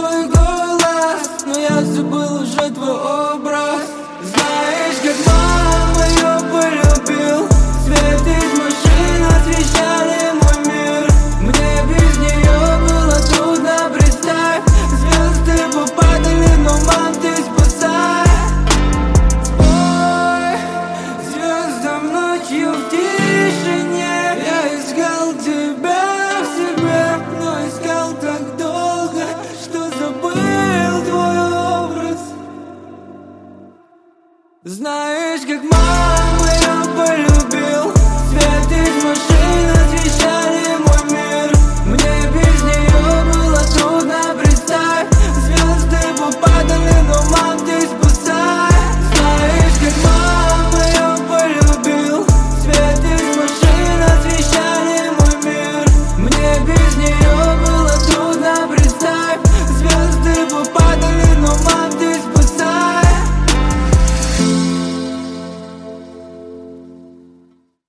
твой голос, но я забыл уже твой образ. Знаешь, как мама ее полюбил, свет из машин освещали мой мир. Мне без нее было трудно, представь. Звезды попадали, но, мам, ты спасай. Спой звездам ночью в тишине. Я искал тебя в себе, но искал так долго, что забыл твой образ. Знаешь, как